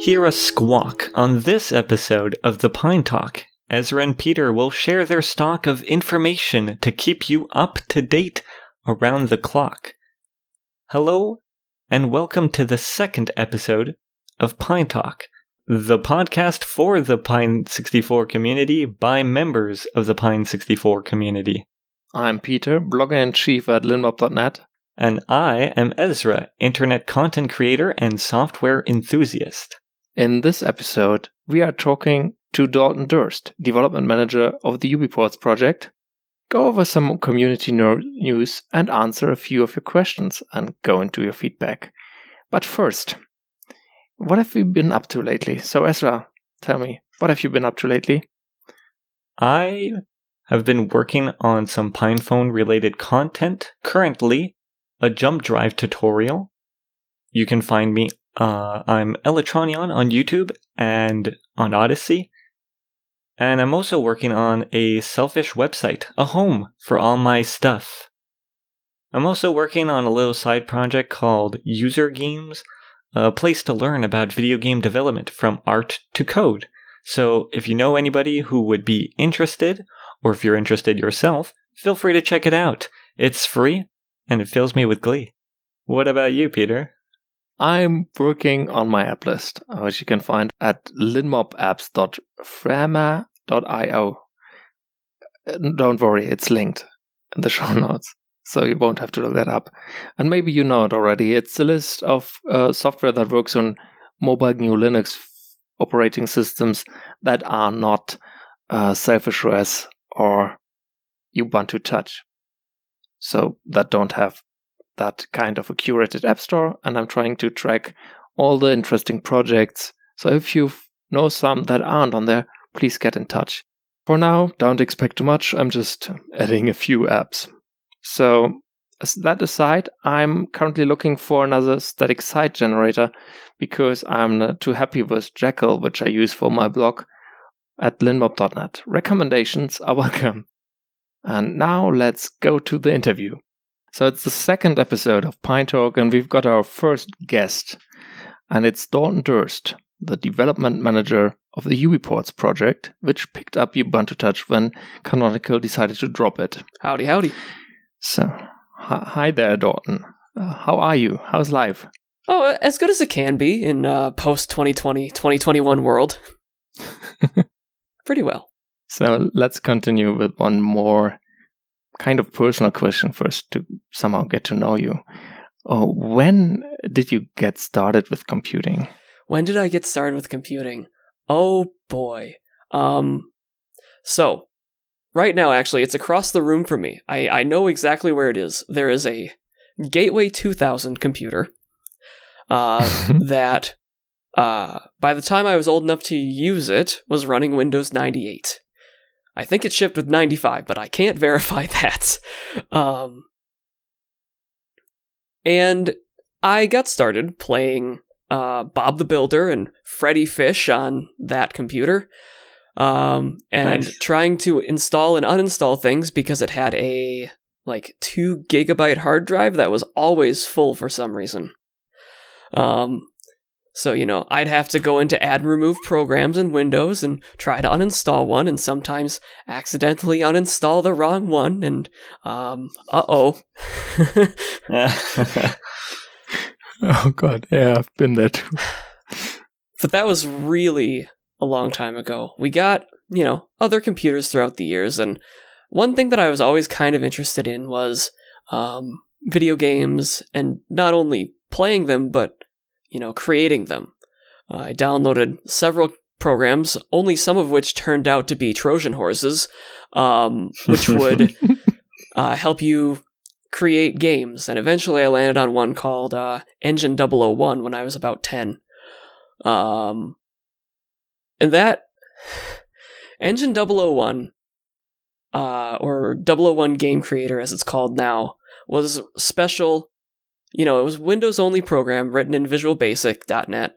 Hear a squawk on this episode of the Pine Talk. Ezra and Peter will share their stock of information to keep you up to date around the clock. Hello, and welcome to the second episode of Pine Talk, the podcast for the Pine 64 community by members of the Pine 64 community. I'm Peter, blogger-in-chief at linmob.net. And I am Ezra, internet content creator and software enthusiast. In this episode, we are talking to Dalton Durst, development manager of the UbiPorts project, go over some community news and answer a few of your questions and go into your feedback. But first, what have you been up to lately? So Ezra, tell me, what have you been up to lately? I have been working on some PinePhone related content. Currently, a jump drive tutorial. You can find me. I'm Elytronion on YouTube and on Odyssey. And I'm also working on a selfish website, a home for all my stuff. I'm also working on a little side project called User Games, a place to learn about video game development from art to code. So if you know anybody who would be interested, or if you're interested yourself, feel free to check it out. It's free, and it fills me with glee. What about you, Peter? I'm working on my app list, which you can find at linmobapps.frama.io. Don't worry, it's linked in the show notes, so you won't have to look that up. And maybe you know it already. It's a list of software that works on mobile GNU Linux operating systems that are not Selfish OS or Ubuntu Touch. So that don't have that kind of a curated app store, and I'm trying to track all the interesting projects. So if you know some that aren't on there, please get in touch. For now, don't expect too much. I'm just adding a few apps. So that aside, I'm currently looking for another static site generator because I'm not too happy with Jekyll, which I use for my blog at linmob.net. Recommendations are welcome. And now let's go to the interview. So it's the second episode of Pine Talk, and we've got our first guest, and it's Dalton Durst, the development manager of the UbiPorts project, which picked up Ubuntu Touch when Canonical decided to drop it. Howdy, howdy. So, hi there, Dalton. How are you? How's life? Oh, as good as it can be in post-2020, 2021 world. Pretty well. So let's continue with one more kind of personal question first to somehow get to know you. When did you get started with computing? When did I get started with computing? Oh boy. So, right now actually, it's across the room from me. I know exactly where it is. There is a Gateway 2000 computer that, by the time I was old enough to use it, was running Windows 98. I think it shipped with 95, but I can't verify that. And I got started playing Bob the Builder and Freddy Fish on that computer, and Nice. trying to install and uninstall things because it had a 2 gigabyte hard drive that was always full for some reason. So, I'd have to go into add and remove programs in Windows and try to uninstall one, and sometimes accidentally uninstall the wrong one, and, uh-oh. Oh, God. Yeah, I've been there too. But that was really a long time ago. We got, other computers throughout the years, and one thing that I was always kind of interested in was video games, and not only playing them, but creating them. I downloaded several programs, only some of which turned out to be Trojan horses, which would help you create games. And eventually I landed on one called Engine 001 when I was about 10. And that Engine 001, or 001 Game Creator as it's called now, was special. It was Windows-only program written in Visual Basic.net,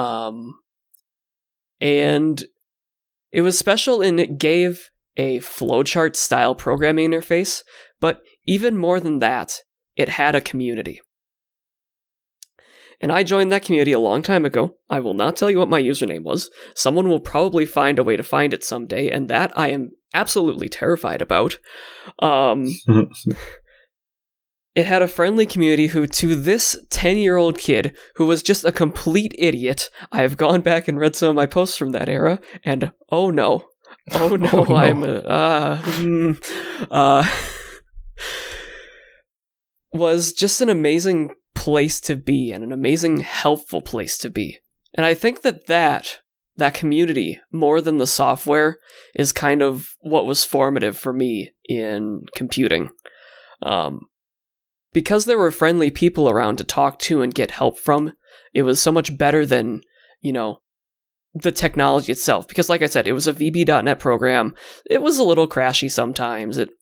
and it was special in it gave a flowchart-style programming interface, but even more than that, it had a community. And I joined that community a long time ago. I will not tell you what my username was. Someone will probably find a way to find it someday, and that I am absolutely terrified about. It had a friendly community who, to this 10-year-old kid who was just a complete idiot, I have gone back and read some of my posts from that era, and oh no, was just an amazing place to be and an amazing, helpful place to be. And I think that community, more than the software, is kind of what was formative for me in computing. Because there were friendly people around to talk to and get help from, it was so much better than, the technology itself. Because like I said, it was a VB.NET program. It was a little crashy sometimes. It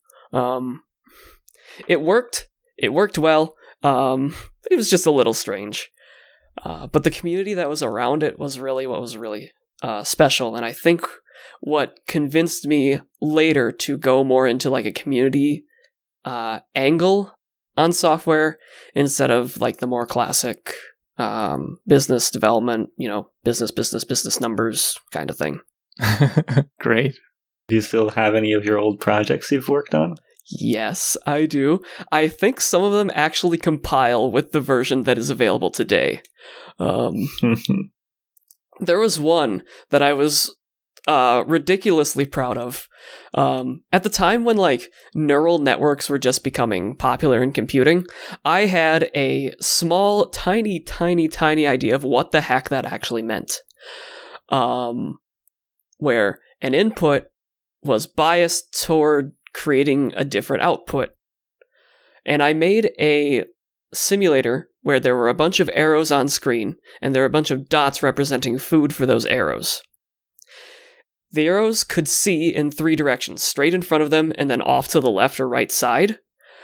worked well. It was just a little strange. But the community that was around it was really what was really special. And I think what convinced me later to go more into like a community angle on software instead of like the more classic business development, business numbers kind of thing. Great. Do you still have any of your old projects you've worked on? Yes, I do. I think some of them actually compile with the version that is available today. There was one that I was ridiculously proud of. At the time when neural networks were just becoming popular in computing, I had a small, tiny idea of what the heck that actually meant. Where an input was biased toward creating a different output. And I made a simulator where there were a bunch of arrows on screen, and there were a bunch of dots representing food for those arrows. The arrows could see in 3 directions, straight in front of them, and then off to the left or right side.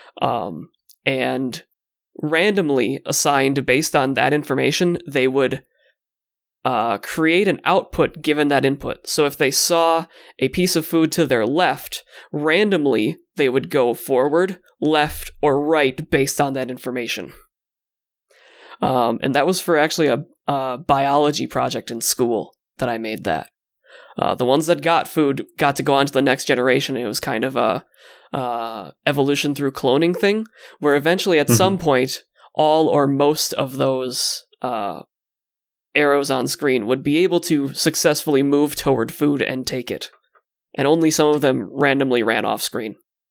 And randomly assigned based on that information, they would create an output given that input. So if they saw a piece of food to their left, randomly they would go forward, left, or right based on that information. And that was for actually a biology project in school that I made that. The ones that got food got to go on to the next generation. It was kind of a evolution through cloning thing, where eventually at some point, all or most of those arrows on screen would be able to successfully move toward food and take it. And only some of them randomly ran off screen.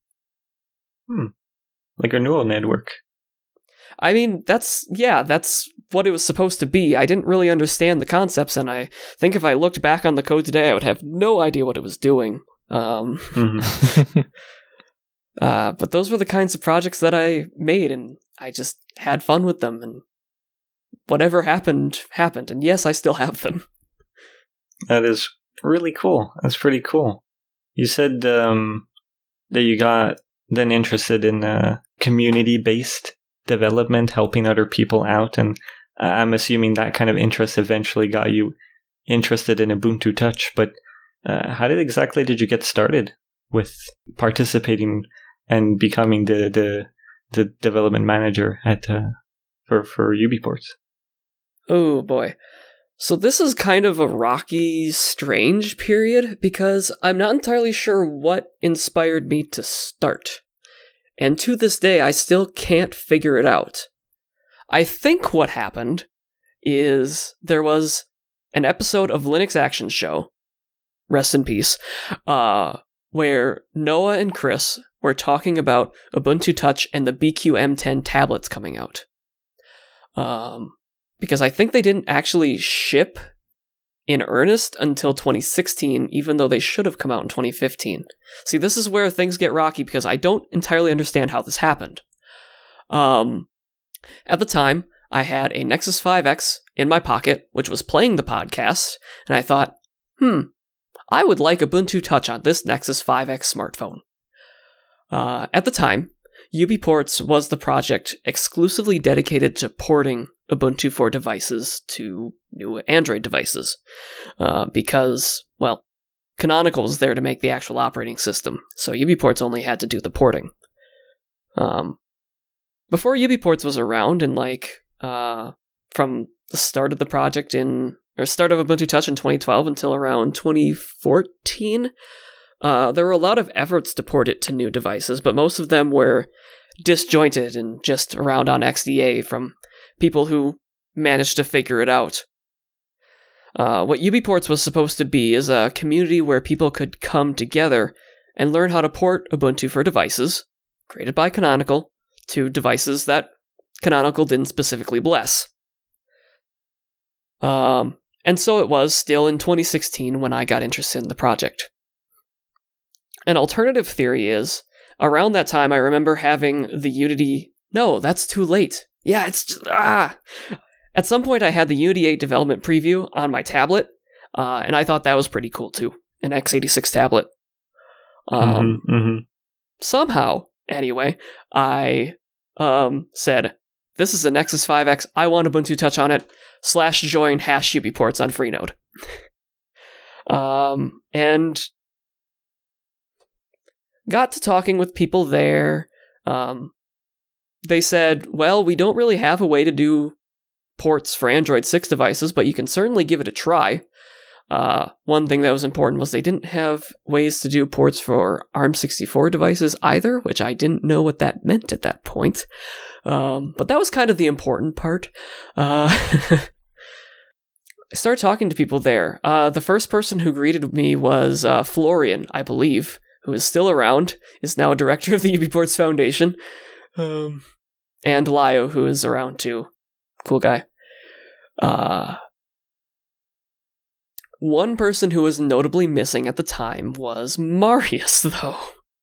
Like a neural network. I mean, that's what it was supposed to be. I didn't really understand the concepts, and I think if I looked back on the code today, I would have no idea what it was doing. But those were the kinds of projects that I made, and I just had fun with them, and whatever happened, happened. And yes, I still have them. That is really cool. That's pretty cool. You said that you got then interested in community-based development, helping other people out, and I'm assuming that kind of interest eventually got you interested in Ubuntu Touch. But how exactly did you get started with participating and becoming the development manager at for UBports? Oh boy. So this is kind of a rocky, strange period because I'm not entirely sure what inspired me to start. And to this day, I still can't figure it out. I think what happened is there was an episode of Linux Action Show, rest in peace, where Noah and Chris were talking about Ubuntu Touch and the BQM10 tablets coming out. Because I think they didn't actually ship in earnest until 2016, even though they should have come out in 2015. See, this is where things get rocky because I don't entirely understand how this happened. At the time, I had a Nexus 5X in my pocket, which was playing the podcast, and I thought, I would like Ubuntu Touch on this Nexus 5X smartphone. At the time, UBports was the project exclusively dedicated to porting Ubuntu for devices to new Android devices, because, well, Canonical was there to make the actual operating system, so UBports only had to do the porting. Before UBports was around in from the start of the project start of Ubuntu Touch in 2012 until around 2014. There were a lot of efforts to port it to new devices, but most of them were disjointed and just around on XDA from people who managed to figure it out. What UBports was supposed to be is a community where people could come together and learn how to port Ubuntu for devices, created by Canonical, to devices that Canonical didn't specifically bless. And so it was still in 2016 when I got interested in the project. An alternative theory is, around that time I remember having the Unity... No, that's too late. Yeah, it's just... At some point I had the Unity 8 development preview on my tablet, and I thought that was pretty cool too. An x86 tablet. Somehow, anyway, I said, this is a Nexus 5X, I want Ubuntu Touch on it, /join #UBports on Freenode. And got to talking with people there. They said, well, we don't really have a way to do ports for Android 6 devices, but you can certainly give it a try. One thing that was important was they didn't have ways to do ports for ARM64 devices either, which I didn't know what that meant at that point. But that was kind of the important part. I started talking to people there. The first person who greeted me was Florian, I believe, who is still around, is now a director of the UBports Foundation. And Lio, who is around too. Cool guy. One person who was notably missing at the time was Marius, though.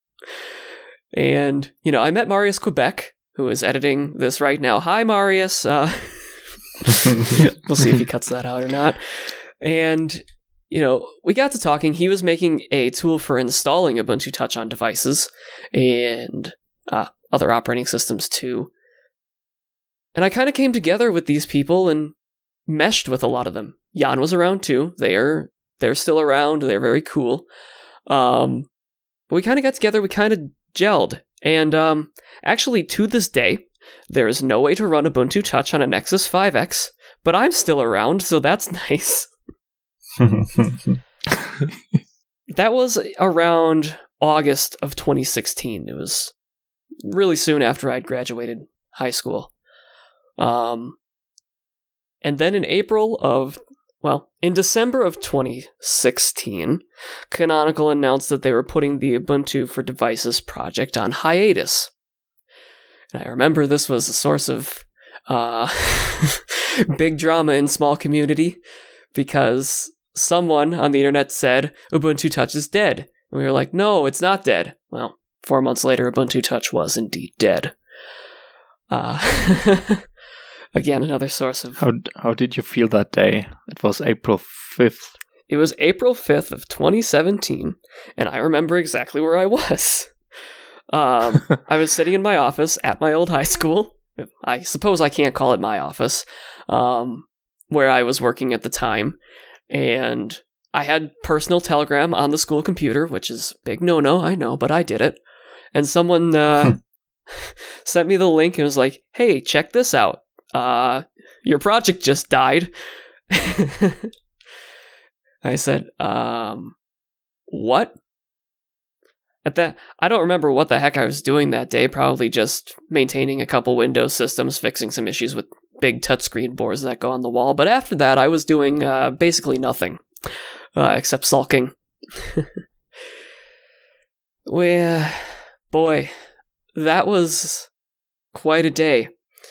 And, I met Marius Quebec, who is editing this right now. Hi, Marius. We'll see if he cuts that out or not. And, we got to talking. He was making a tool for installing Ubuntu Touch on devices and other operating systems too. And I kind of came together with these people and meshed with a lot of them. Jan was around too. They're still around. They're very cool. But we kind of got together. We kind of gelled. And actually, to this day, there is no way to run Ubuntu Touch on a Nexus 5X, but I'm still around, so that's nice. That was around August of 2016. It was really soon after I'd graduated high school. And then in December of 2016, Canonical announced that they were putting the Ubuntu for Devices project on hiatus. And I remember this was a source of big drama in small community, because someone on the internet said Ubuntu Touch is dead. And we were like, no, it's not dead. Well, 4 months later, Ubuntu Touch was indeed dead. Again, another source of... How did you feel that day? It was April 5th. It was April 5th of 2017, and I remember exactly where I was. I was sitting in my office at my old high school. I suppose I can't call it my office, where I was working at the time. And I had personal Telegram on the school computer, which is a big no-no, I know, but I did it. And someone sent me the link and was like, hey, check this out. Your project just died. I said, what? At that, I don't remember what the heck I was doing that day, probably just maintaining a couple Windows systems, fixing some issues with big touchscreen boards that go on the wall, but after that I was doing basically nothing, except sulking. Well, boy, that was quite a day.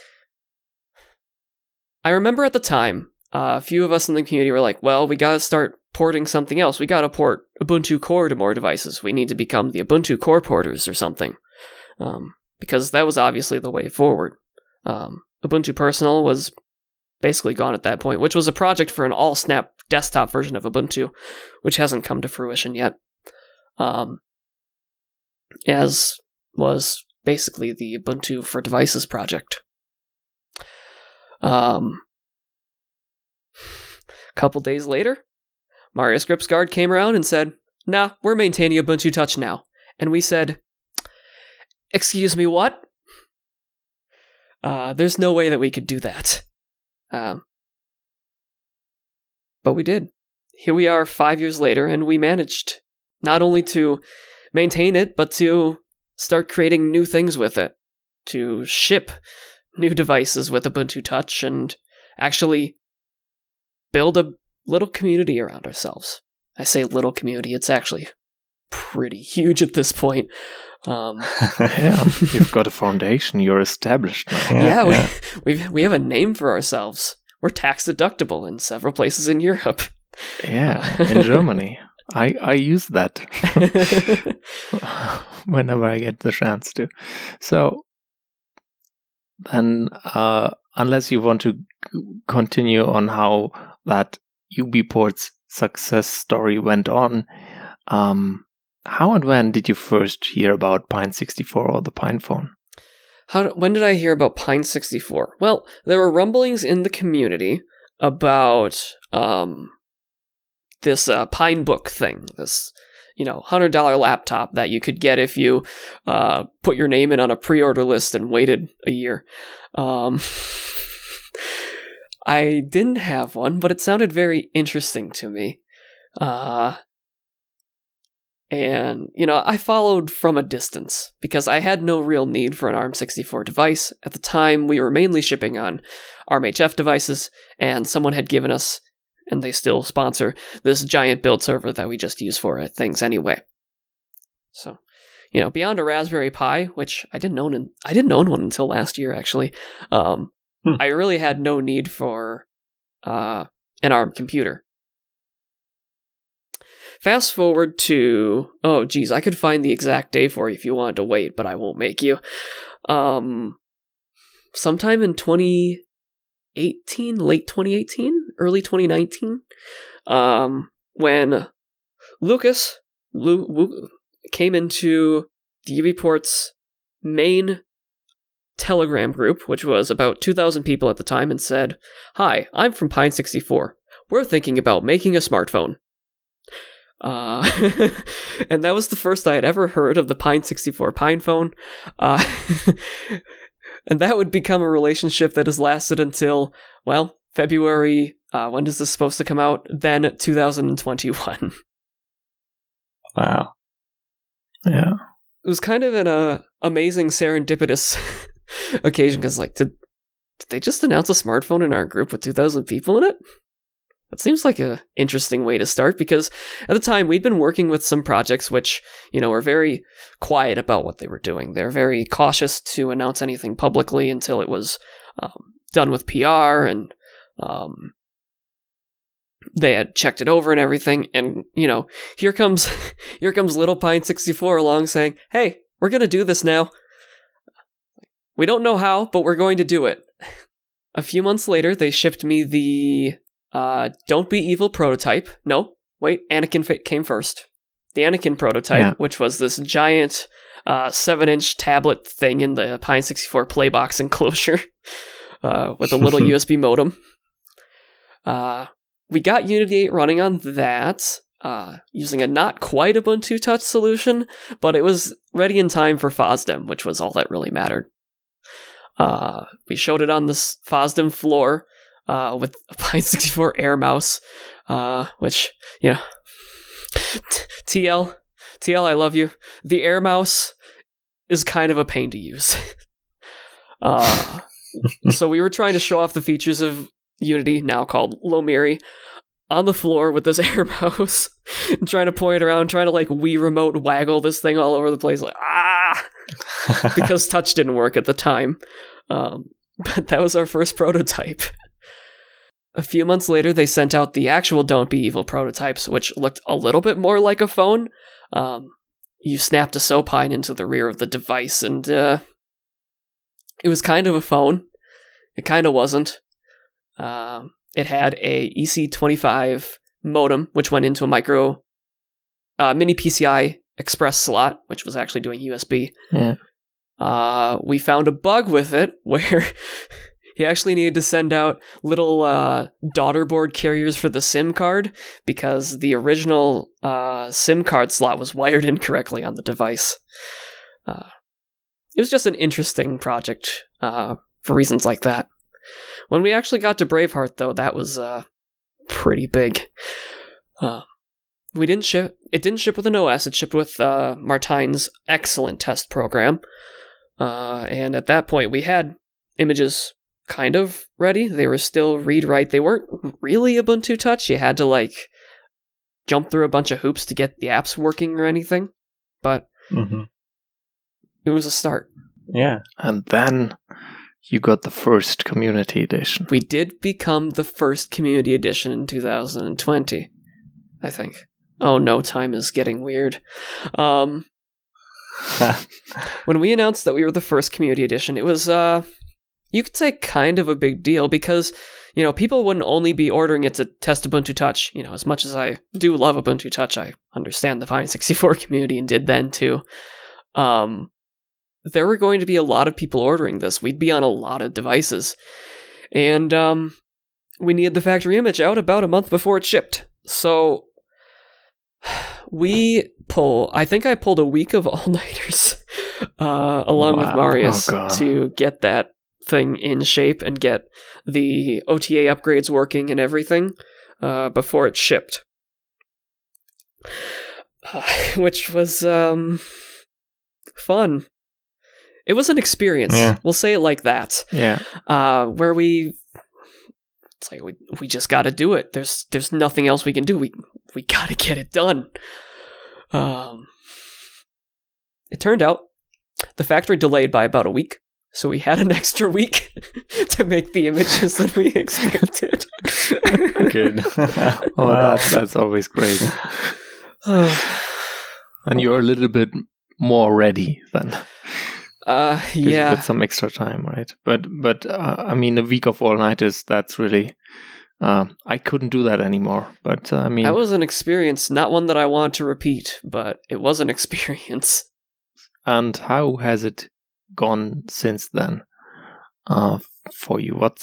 I remember at the time, a few of us in the community were like, well, we gotta start porting something else. We gotta port Ubuntu Core to more devices. We need to become the Ubuntu Core porters or something. Because that was obviously the way forward. Ubuntu Personal was basically gone at that point, which was a project for an all-snap desktop version of Ubuntu, which hasn't come to fruition yet. As was basically the Ubuntu for Devices project. Couple days later, Marius Gripsgard came around and said, nah, we're maintaining Ubuntu Touch now. And we said, excuse me, what? There's no way that we could do that. But we did. Here we are 5 years later, and we managed not only to maintain it, but to start creating new things with it, to ship new devices with Ubuntu Touch, and actually build a little community around ourselves. I say little community, it's actually pretty huge at this point. Yeah, you've got a foundation. You're established now. Yeah, we have a name for ourselves. We're tax deductible in several places in Europe. Yeah, in Germany. I use that whenever I get the chance to. So then, unless you want to continue on how that UBports success story went on, how and when did you first hear about Pine64 or the PinePhone? When did I hear about Pine64? Well, there were rumblings in the community about this Pinebook thing, this $100 laptop that you could get if you put your name in on a pre-order list and waited a year. I didn't have one, but it sounded very interesting to me. And, I followed from a distance because I had no real need for an ARM64 device. At the time, we were mainly shipping on ARMHF devices, and someone had given us, and they still sponsor, this giant build server that we just use for things anyway. So, beyond a Raspberry Pi, which I didn't own one until last year, actually, I really had no need for an ARM computer. Fast forward to, I could find the exact day for you if you wanted to wait, but I won't make you. Sometime in 2018, late 2018, early 2019, when Lucas came into the UBports main Telegram group, which was about 2,000 people at the time, and said, "Hi, I'm from Pine64. We're thinking about making a smartphone." And that was the first I had ever heard of the Pine64 PinePhone. And that would become a relationship that has lasted until, February, when is this supposed to come out? Then 2021. Wow. Yeah. It was kind of an amazing serendipitous occasion, because, did they just announce a smartphone in our group with 2,000 people in it? That seems like an interesting way to start, because at the time we'd been working with some projects which, were very quiet about what they were doing. They're very cautious to announce anything publicly until it was done with PR and they had checked it over and everything. And, here comes little Pine64 along saying, "Hey, we're going to do this now. We don't know how, but we're going to do it." A few months later, they shipped me the Don't Be Evil prototype. No, wait, Anakin came first. The Anakin prototype, which was this giant 7-inch tablet thing in the Pine64 Playbox enclosure with a little USB modem. We got Unity 8 running on that, using a not quite Ubuntu Touch solution, but it was ready in time for FOSDEM, which was all that really mattered. We showed it on this FOSDEM floor with a Pine64 Air mouse, which, TL, I love you. The Air mouse is kind of a pain to use. So we were trying to show off the features of Unity, now called Lomiri, on the floor with this Air mouse, and trying to point around, trying to Wii remote waggle this thing all over the place, because touch didn't work at the time. But that was our first prototype. A few months later, they sent out the actual Don't Be Evil prototypes, which looked a little bit more like a phone. You snapped a SoPine into the rear of the device, and it was kind of a phone. It kind of wasn't. It had a EC25 modem, which went into a micro mini PCI Express slot, which was actually doing USB. Yeah. We found a bug with it where he actually needed to send out little daughter board carriers for the SIM card, because the original SIM card slot was wired incorrectly on the device. It was just an interesting project for reasons like that. When we actually got to Braveheart, though, that was pretty big. It didn't ship with an OS, it shipped with Martine's excellent test program. And at that point, we had images kind of ready. They were still read-write. They weren't really Ubuntu Touch. You had to, jump through a bunch of hoops to get the apps working or anything. But it was a start. Yeah. And then you got the first Community Edition. We did become the first Community Edition in 2020, I think. Oh no, time is getting weird. When we announced that we were the first Community Edition, it was, you could say kind of a big deal because, people wouldn't only be ordering it to test Ubuntu Touch. As much as I do love Ubuntu Touch, I understand the Pine64 community and did then too. There were going to be a lot of people ordering this. We'd be on a lot of devices. And we needed the factory image out about a month before it shipped. So I think I pulled a week of all-nighters along with Marius to get that thing in shape and get the OTA upgrades working and everything before it shipped. Which was fun. It was an experience. Yeah. We'll say it like that. Yeah. Where we just got to do it. There's nothing else we can do. We got to get it done. It turned out the factory delayed by about a week, so we had an extra week to make the images that we expected. Good. Wow. That's always great. And you're a little bit more ready then. Yeah. With some extra time, right? But a week of all-nighters, that's really... I couldn't do that anymore, but that was an experience, not one that I want to repeat, but it was an experience. And how has it gone since then for you? What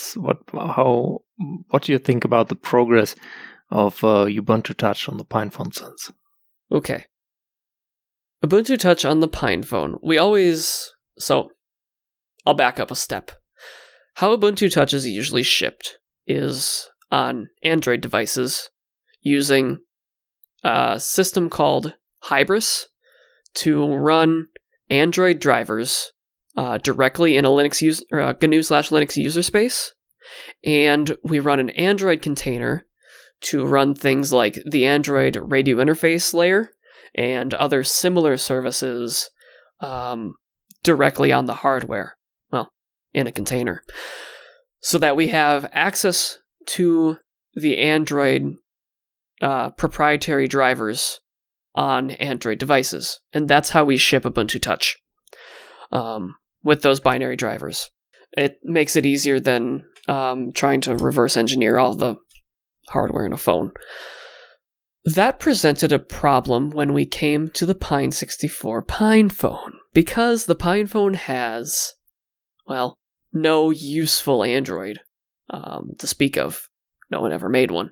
do you think about the progress of Ubuntu Touch on the PinePhone since? Okay. Ubuntu Touch on the PinePhone. So, I'll back up a step. How Ubuntu Touch is usually shipped is on Android devices using a system called Hybris to run Android drivers directly in a GNU/Linux user space, and we run an Android container to run things like the Android radio interface layer and other similar services directly on the hardware, in a container, so that we have access to the Android proprietary drivers on Android devices. And that's how we ship Ubuntu Touch, with those binary drivers. It makes it easier than trying to reverse engineer all the hardware in a phone. That presented a problem when we came to the Pine64 PinePhone, because the PinePhone has, no useful Android to speak of. No one ever made one.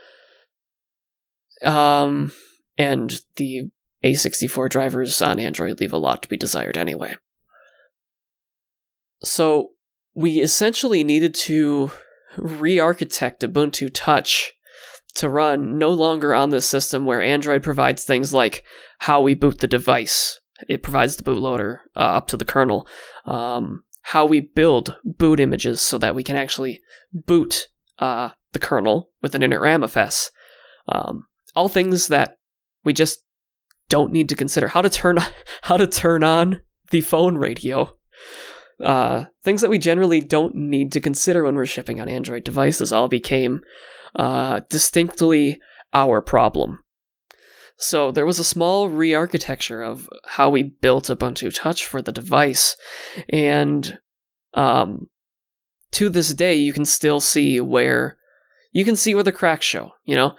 And the A64 drivers on Android leave a lot to be desired anyway. So we essentially needed to re-architect Ubuntu Touch to run no longer on this system where Android provides things like how we boot the device. It provides the bootloader up to the kernel. How we build boot images so that we can actually boot the kernel with an init ramfs. All things that we just don't need to consider. How to turn on the phone radio. Things that we generally don't need to consider when we're shipping on Android devices all became distinctly our problem. So there was a small re-architecture of how we built Ubuntu Touch for the device, and to this day you can still see where the cracks show.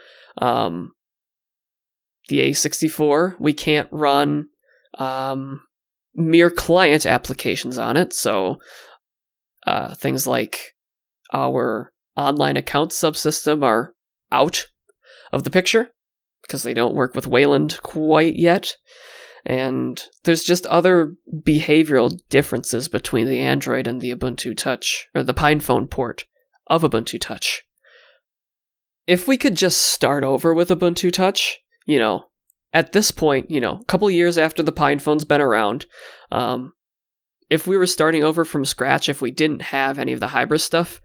The A64, we can't run mere client applications on it, so things like our online account subsystem are out of the picture because they don't work with Wayland quite yet. And there's just other behavioral differences between the Android and the Ubuntu Touch, or the PinePhone port of Ubuntu Touch. If we could just start over with Ubuntu Touch, at this point, a couple years after the PinePhone's been around, if we were starting over from scratch, if we didn't have any of the hybrid stuff,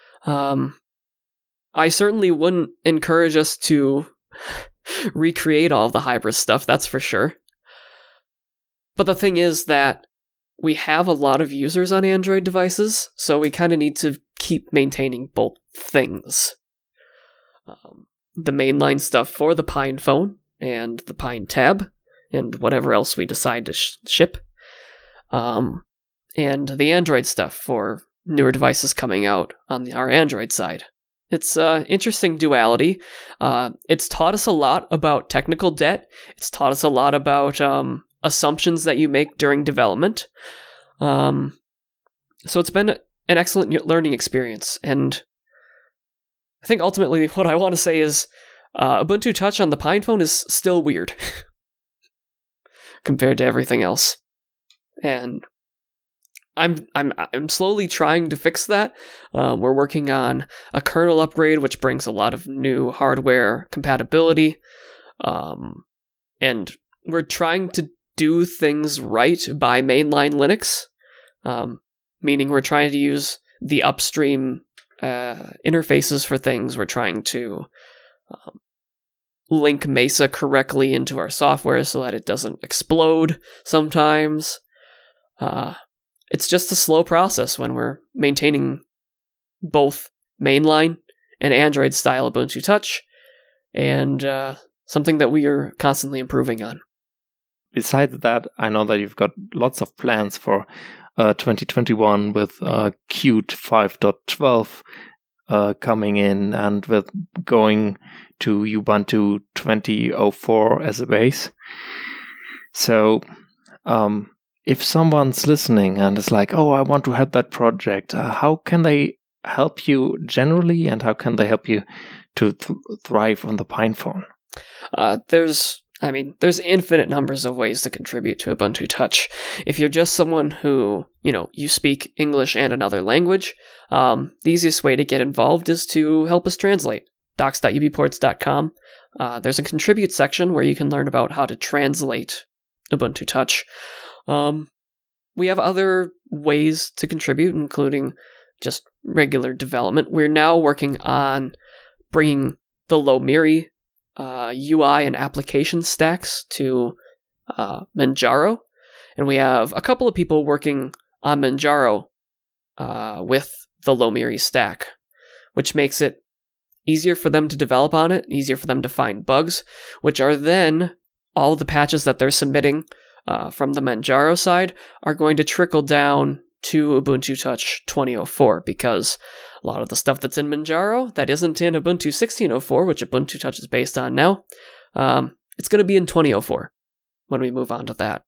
I certainly wouldn't encourage us to recreate all of the hybrid stuff, that's for sure. But the thing is that we have a lot of users on Android devices, so we kind of need to keep maintaining both things. The mainline stuff for the PinePhone and the PineTab, and whatever else we decide to ship. And the Android stuff for newer devices coming out on our Android side. It's interesting duality. It's taught us a lot about technical debt. It's taught us a lot about assumptions that you make during development. So it's been an excellent learning experience. And I think ultimately what I want to say is Ubuntu Touch on the PinePhone is still weird compared to everything else. And I'm slowly trying to fix that. We're working on a kernel upgrade, which brings a lot of new hardware compatibility. And we're trying to do things right by mainline Linux, meaning we're trying to use the upstream interfaces for things. We're trying to link Mesa correctly into our software so that it doesn't explode sometimes. It's just a slow process when we're maintaining both mainline and Android style Ubuntu Touch, and something that we are constantly improving on. Besides that, I know that you've got lots of plans for 2021 with Qt 5.12 coming in, and with going to Ubuntu 20.04 as a base. So, if someone's listening and is like, oh, I want to help that project, how can they help you generally, and how can they help you to thrive on the PinePhone? There's infinite numbers of ways to contribute to Ubuntu Touch. If you're just someone who, you speak English and another language, the easiest way to get involved is to help us translate. docs.ubports.com. There's a contribute section where you can learn about how to translate Ubuntu Touch. We have other ways to contribute, including just regular development. We're now working on bringing the Lomiri UI and application stacks to Manjaro, and we have a couple of people working on Manjaro with the Lomiri stack, which makes it easier for them to develop on it, easier for them to find bugs, which are then all the patches that they're submitting from the Manjaro side are going to trickle down to Ubuntu Touch 20.04, because a lot of the stuff that's in Manjaro that isn't in Ubuntu 16.04, which Ubuntu Touch is based on now, it's going to be in 20.04 when we move on to that.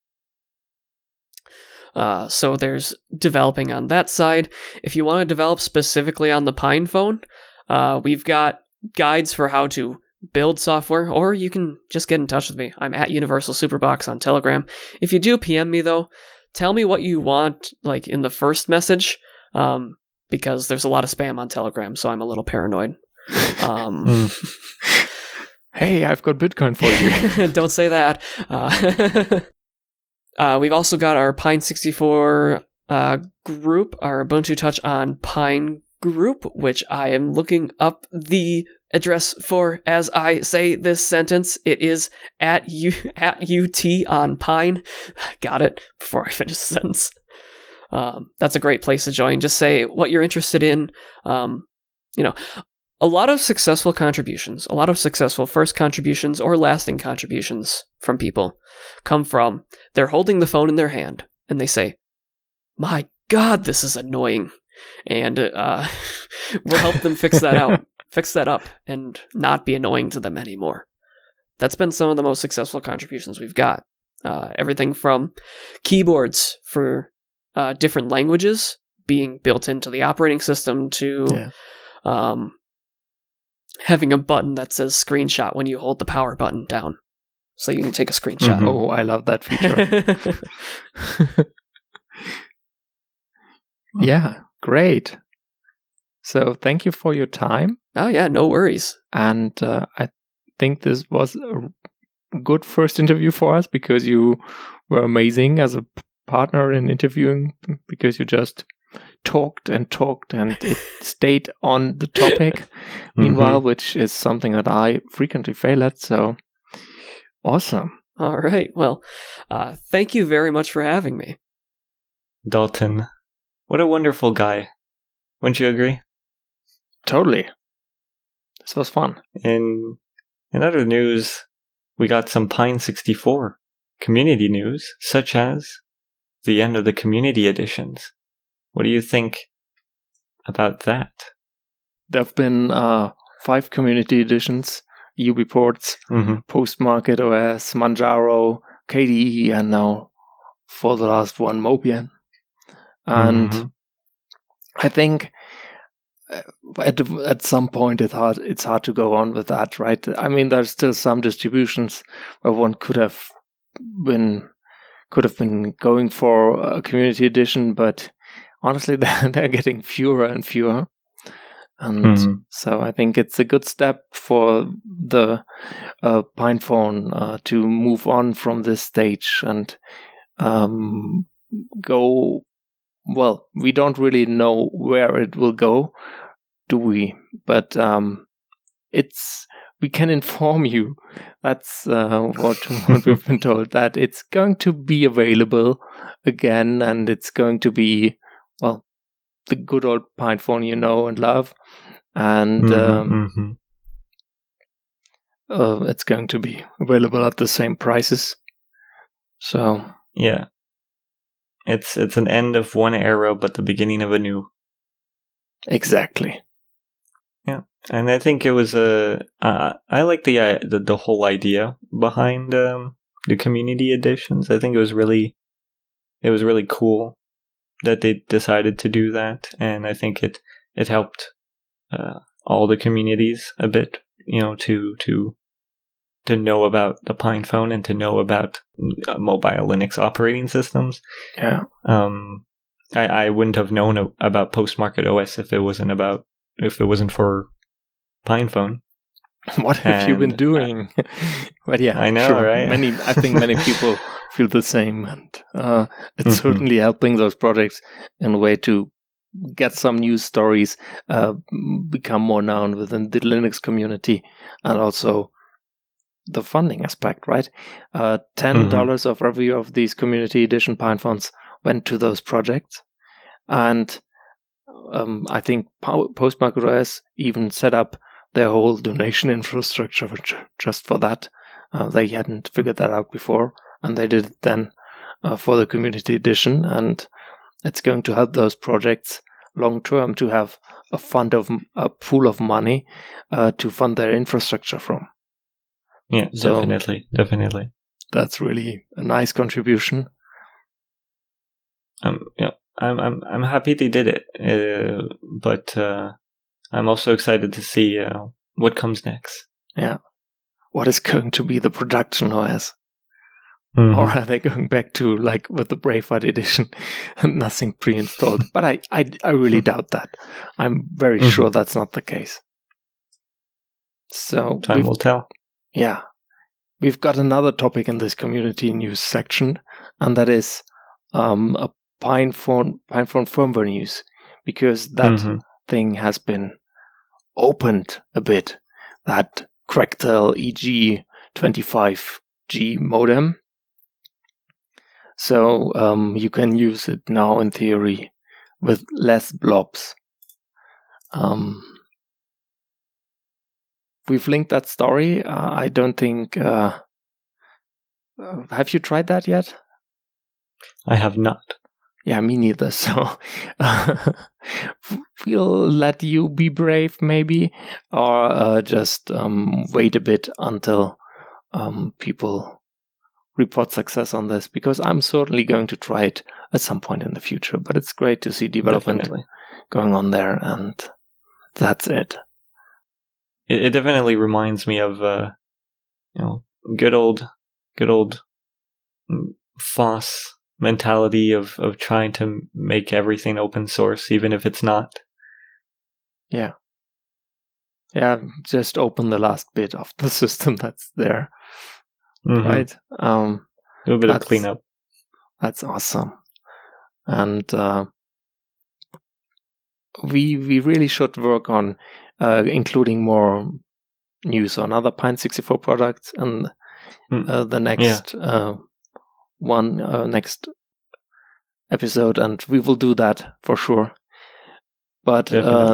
So there's developing on that side. If you want to develop specifically on the PinePhone, we've got guides for how to build software, or you can just get in touch with me. I'm at Universal Superbox on Telegram. If you do PM me, though, tell me what you want, like in the first message, because there's a lot of spam on Telegram, so I'm a little paranoid. Hey, I've got Bitcoin for you. Don't say that. We've also got our Pine64 group, our Ubuntu Touch on Pine group, which I am looking up the address for as I say this sentence. It is at UT on Pine. Got it before I finish the sentence. That's a great place to join. Just say what you're interested in. A lot of successful contributions, a lot of successful first contributions or lasting contributions from people come from they're holding the phone in their hand and they say, "My God, this is annoying," and we'll help them fix that up, and not be annoying to them anymore. That's been some of the most successful contributions we've got. Everything from keyboards for different languages being built into the operating system to having a button that says screenshot when you hold the power button down, so you can take a screenshot. Mm-hmm. Oh, I love that feature. Yeah, great. So thank you for your time. Oh yeah, no worries. And I think this was a good first interview for us because you were amazing as a partner in interviewing, because you just talked and it stayed on the topic meanwhile, which is something that I frequently fail at. So awesome. All right. Well, thank you very much for having me. Dalton, what a wonderful guy. Wouldn't you agree? Totally. This was fun. In other news, we got some Pine 64 community news, such as the end of the community editions. What do you think about that? There have been 5 community editions: UBports, Postmarket OS, Manjaro, KDE, and now for the last one, Mobian. And I think at some point it's hard to go on with that, right? I mean, there's still some distributions where one could have been going for a community edition, but honestly, they're getting fewer and fewer. And so I think it's a good step for the PinePhone to move on from this stage and go. Well, we don't really know where it will go, do we? But we can inform you. That's what we've been told, that it's going to be available again, and it's going to be, well, the good old PinePhone you know and love, and it's going to be available at the same prices. So yeah, it's an end of one era, but the beginning of a new. Exactly. Yeah, and I think it was I like the whole idea behind the community editions. I think it was really cool that they decided to do that, and I think it helped all the communities a bit, to know about the PinePhone and to know about mobile Linux operating systems. Yeah. I wouldn't have known about Postmarket OS if it wasn't for PinePhone. What have you been doing? But yeah, I know, sure. right? I think many people feel the same, and it's certainly helping those projects in a way to get some news stories, become more known within the Linux community, and also the funding aspect, right? $10 of every of these community edition PinePhones went to those projects, and I think Postmarket OS even set up their whole donation infrastructure just for that. They hadn't figured that out before, and they did it then for the community edition, and it's going to help those projects long term to have a pool of money to fund their infrastructure from. Yeah, so definitely. That's really a nice contribution. Yeah, I'm happy they did it, but I'm also excited to see what comes next. Yeah, what is going to be the production OS? Or are they going back to like with the Braveheart edition, nothing pre-installed? But I really doubt that. I'm very sure that's not the case. So time will tell. Yeah, we've got another topic in this community news section, and that is a PinePhone firmware news, because that thing has been opened a bit. That Quectel EG25G modem. So you can use it now in theory with less blobs. We've linked that story. I don't think... have you tried that yet? I have not. Yeah, me neither. So we'll let you be brave, maybe, or just wait a bit until people report success on this, because I'm certainly going to try it at some point in the future. But it's great to see development going on there, and that's it. It definitely reminds me of good old FOSS mentality of trying to make everything open source, even if it's not. Yeah. Yeah, just open the last bit of the system that's there, right? A little bit of That's cleanup. That's awesome. And we really should work on including more news on other Pine64 products and the next next episode, and we will do that for sure. But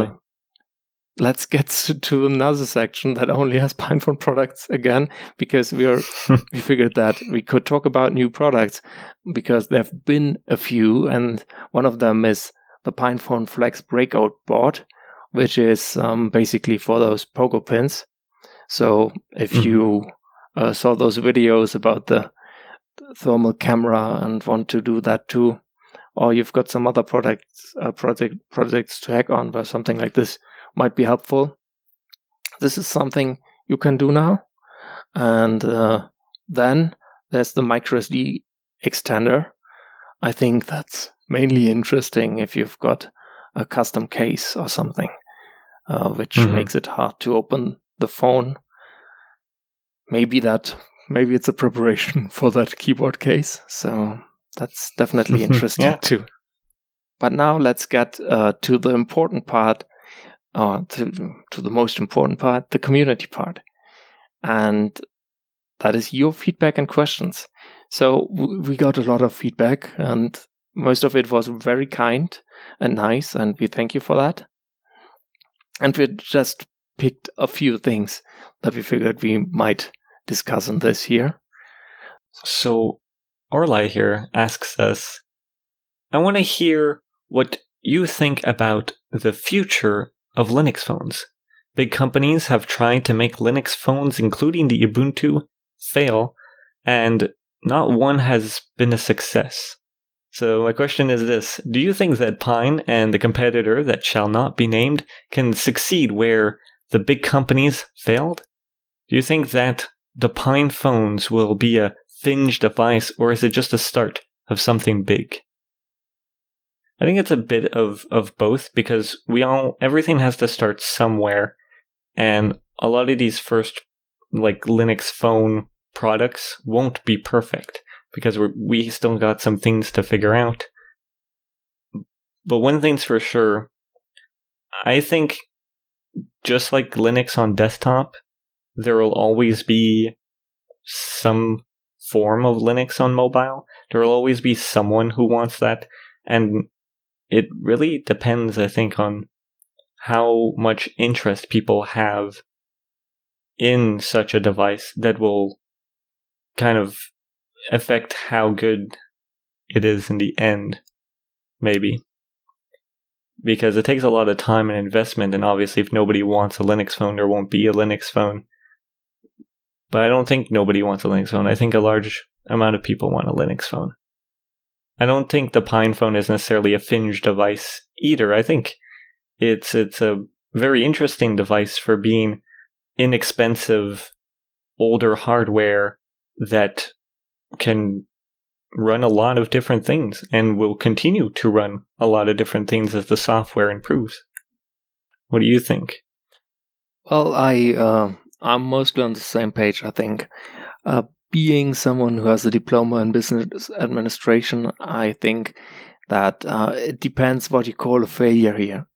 let's get to another section that only has PinePhone products again, because we figured that we could talk about new products because there have been a few, and one of them is the PinePhone Flex Breakout Board, which is basically for those pogo pins. So if you saw those videos about the thermal camera and want to do that too, or you've got some other projects to hack on, or something like this might be helpful. This is something you can do now. And then there's the microSD extender. I think that's mainly interesting if you've got a custom case or something, which makes it hard to open the phone. Maybe it's a preparation for that keyboard case. So that's definitely interesting too. But now let's get to the important part, to the most important part, the community part. And that is your feedback and questions. So we got a lot of feedback, and most of it was very kind and nice, and we thank you for that. And we just picked a few things that we figured we might discuss in this here. So Orlai here asks us, I want to hear what you think about the future of Linux phones. Big companies have tried to make Linux phones, including the Ubuntu, fail, and not one has been a success. So my question is this: do you think that Pine and the competitor that shall not be named can succeed where the big companies failed? Do you think that the Pine phones will be a fringe device, or is it just a start of something big? I think it's a bit of both, because everything has to start somewhere, and a lot of these first Linux phone products won't be perfect because we still got some things to figure out. But one thing's for sure, I think just like Linux on desktop, there will always be some form of Linux on mobile. There will always be someone who wants that, and it really depends, I think, on how much interest people have in such a device that will kind of affect how good it is in the end, maybe. Because it takes a lot of time and investment, and obviously if nobody wants a Linux phone, there won't be a Linux phone. But I don't think nobody wants a Linux phone. I think a large amount of people want a Linux phone. I don't think the Pine phone is necessarily a fringe device either. I think it's a very interesting device for being inexpensive, older hardware that can run a lot of different things and will continue to run a lot of different things as the software improves. What do you think? Well, I'm mostly on the same page, I think. Being someone who has a diploma in business administration, I think that it depends what you call a failure here.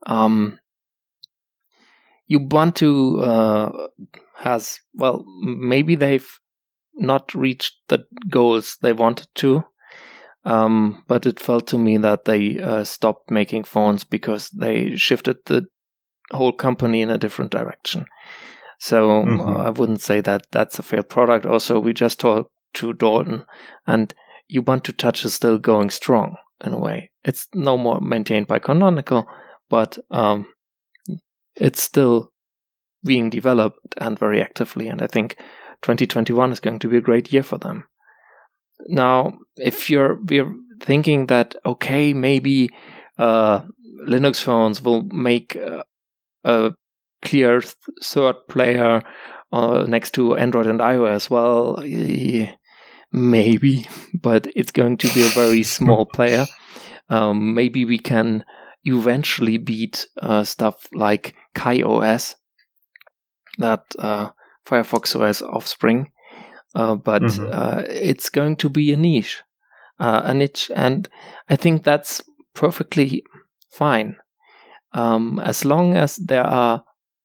Ubuntu maybe they've not reached the goals they wanted to, but it felt to me that they stopped making phones because they shifted the whole company in a different direction. So I wouldn't say that that's a failed product. Also, we just talked to Dalton, and Ubuntu Touch is still going strong in a way. It's no more maintained by Canonical, but it's still being developed and very actively. And I think 2021 is going to be a great year for them. Now, if we're thinking that, okay, maybe Linux phones will make a clear third player next to Android and iOS, well, maybe, but it's going to be a very small player. Maybe we can eventually beat stuff like KaiOS, that Firefox OS offspring, but it's going to be a niche, and I think that's perfectly fine, as long as there are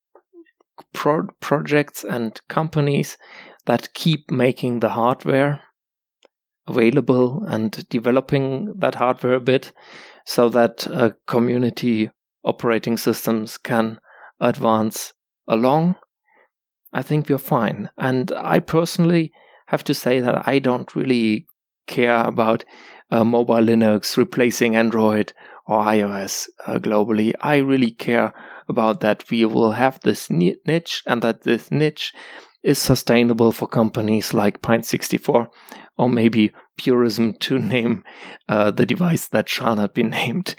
projects and companies that keep making the hardware available and developing that hardware a bit, so that community operating systems can advance along. I think we're fine. And I personally have to say that I don't really care about mobile Linux replacing Android or iOS globally. I really care about that we will have this niche, and that this niche is sustainable for companies like Pine64, or maybe Purism, to name the device that shall not be named.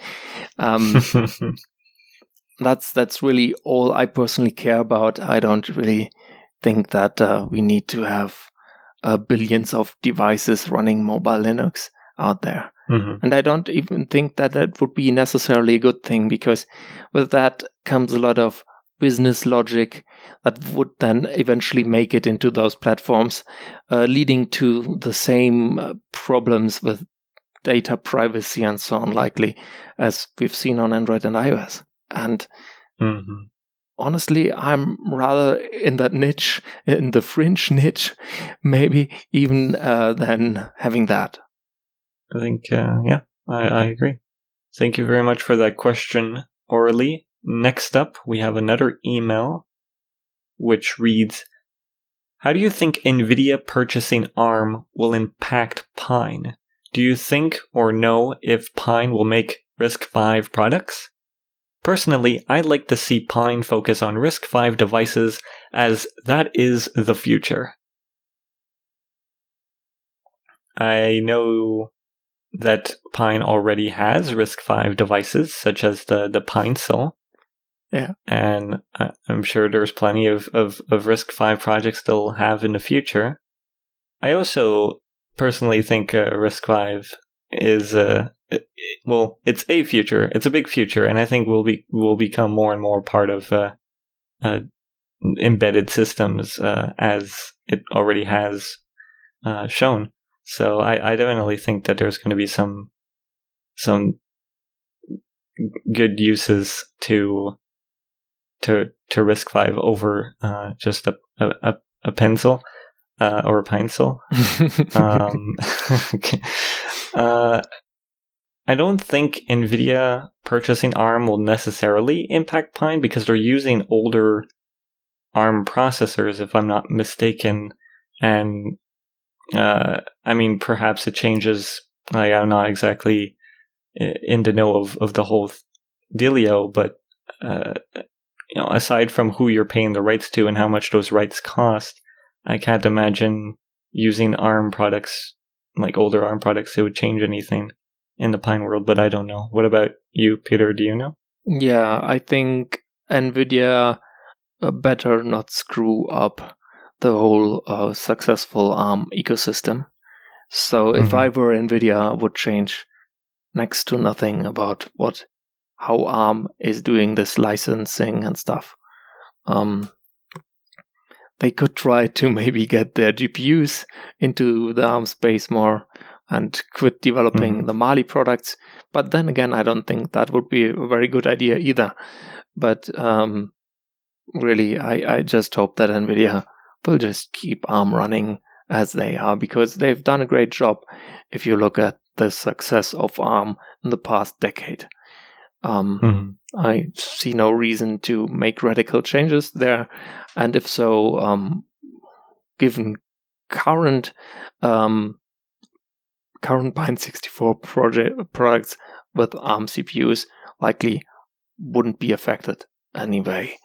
That's really all I personally care about. I don't really think that we need to have billions of devices running mobile Linux out there. And I don't even think that that would be necessarily a good thing, because with that comes a lot of business logic that would then eventually make it into those platforms, leading to the same problems with data privacy and so on, likely, as we've seen on Android and iOS. And honestly, I'm rather in that niche, in the fringe niche, maybe even than having that. I think, I agree. Thank you very much for that question, Orly. Next up, we have another email, which reads, how do you think NVIDIA purchasing ARM will impact Pine? Do you think or know if Pine will make RISC-V products? Personally, I'd like to see Pine focus on RISC-V devices, as that is the future. I know that Pine already has RISC-V devices, such as the PineSil. Yeah. And I'm sure there's plenty of RISC-V projects they'll have in the future. I also personally think RISC-V is it's a future. It's a big future, and I think will become more and more part of embedded systems, as it already has shown. So I definitely think that there's going to be some good uses to RISC-V over just a pencil or a PineSil. I don't think NVIDIA purchasing ARM will necessarily impact Pine, because they're using older ARM processors, if I'm not mistaken. And I mean, perhaps it changes. Like, I'm not exactly in the know of the whole dealio, but aside from who you're paying the rights to and how much those rights cost, I can't imagine using ARM products, like older ARM products, it would change anything in the Pine world. But I don't know. What about you, Peter? Do you know? Yeah, I think NVIDIA better not screw up the whole successful ARM ecosystem. So if I were NVIDIA, I would change next to nothing about how ARM is doing this licensing and stuff. They could try to maybe get their GPUs into the ARM space more and quit developing the Mali products. But then again, I don't think that would be a very good idea either. But really, I just hope that NVIDIA will just keep ARM running as they are, because they've done a great job if you look at the success of ARM in the past decade. I see no reason to make radical changes there. And if so, given current Pine64 products with ARM CPUs, likely wouldn't be affected anyway.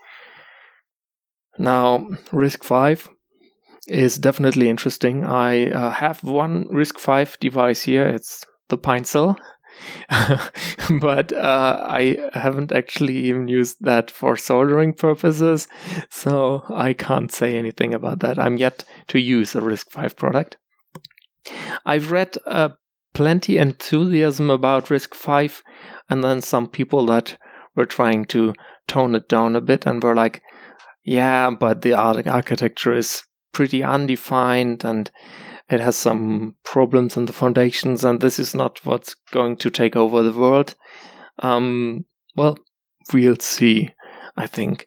Now, RISC-V is definitely interesting. I have one RISC-V device here. It's the PineSil. But I haven't actually even used that for soldering purposes, so I can't say anything about that. I'm yet to use a RISC-V product. I've read plenty enthusiasm about RISC-V, and then some people that were trying to tone it down a bit and were like, yeah, but the architecture is pretty undefined and it has some problems in the foundations, and this is not what's going to take over the world. Well, we'll see, I think.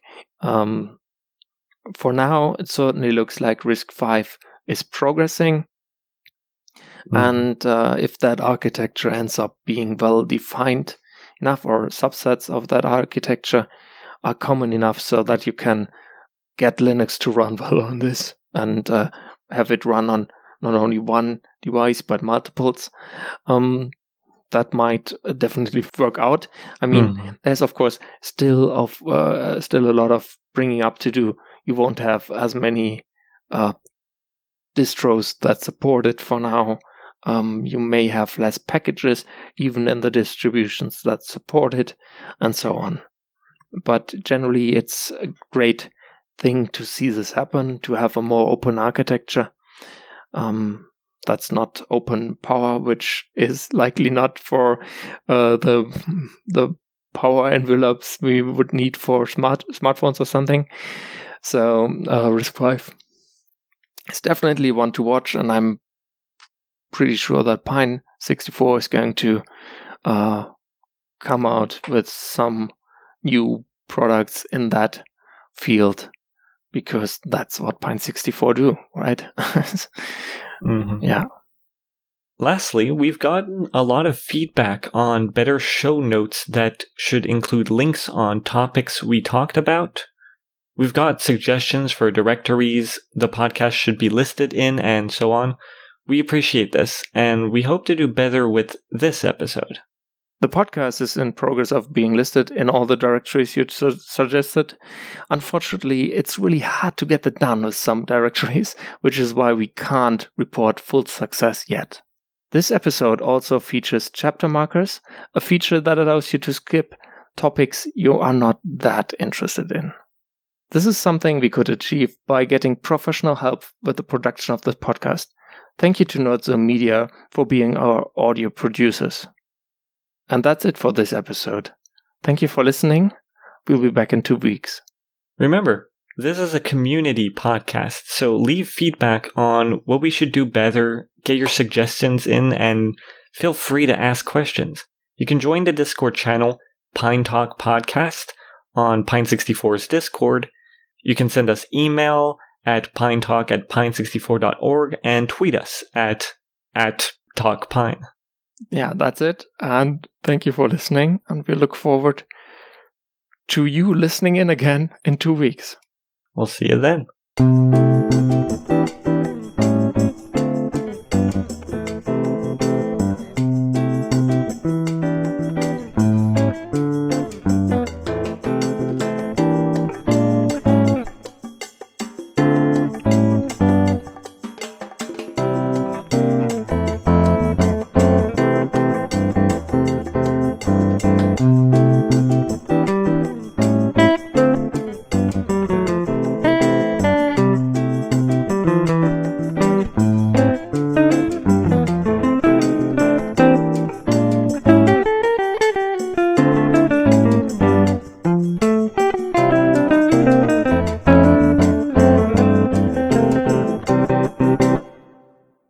For now, it certainly looks like RISC-V is progressing. And if that architecture ends up being well defined enough, or subsets of that architecture are common enough so that you can get Linux to run well on this and have it run on not only one device but multiples, that might definitely work out. I mean, there's of course still a lot of bringing up to do. You won't have as many distros that support it for now. You may have less packages even in the distributions that support it, and so on. But generally, it's a great thing to see this happen, to have a more open architecture. That's not open power, which is likely not for the power envelopes we would need for smartphones or something. So RISC-V is definitely one to watch, and I'm pretty sure that Pine 64 is going to come out with some new products in that field, because that's what Pine 64 do, right? Yeah. Lastly, we've gotten a lot of feedback on better show notes that should include links on topics we talked about. We've got suggestions for directories the podcast should be listed in, and so on. We appreciate this, and we hope to do better with this episode. The podcast is in progress of being listed in all the directories you suggested. Unfortunately, it's really hard to get that done with some directories, which is why we can't report full success yet. This episode also features chapter markers, a feature that allows you to skip topics you are not that interested in. This is something we could achieve by getting professional help with the production of this podcast. Thank you to NerdZone Media for being our audio producers. And that's it for this episode. Thank you for listening. We'll be back in 2 weeks. Remember, this is a community podcast, so leave feedback on what we should do better, get your suggestions in, and feel free to ask questions. You can join the Discord channel, Pine Talk Podcast, on Pine64's Discord. You can send us email at pinetalk@pine64.org and tweet us at @talkpine. Yeah, that's it. And thank you for listening. And we look forward to you listening in again in 2 weeks. We'll see you then.